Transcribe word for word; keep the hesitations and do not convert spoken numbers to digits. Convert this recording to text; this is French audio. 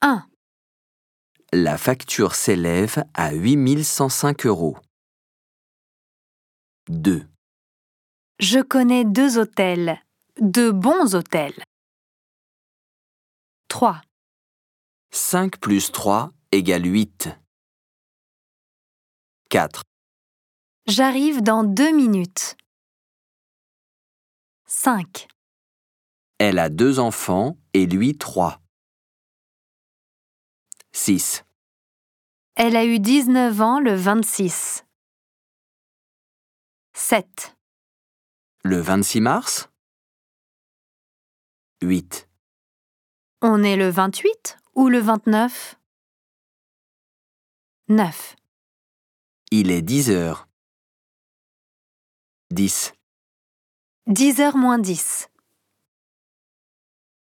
un. La facture s'élève à huit mille cent cinq euros. deux. Je connais deux hôtels, deux bons hôtels. trois. cinq plus trois égale huit. quatre. J'arrive dans deux minutes. cinq. Elle a deux enfants et lui trois. six. Elle a eu dix-neuf ans le vingt-six. sept. Le vingt-six mars? huit. On est le vingt-huit ou le vingt-neuf? neuf. Il est dix heures. dix. dix heures moins dix.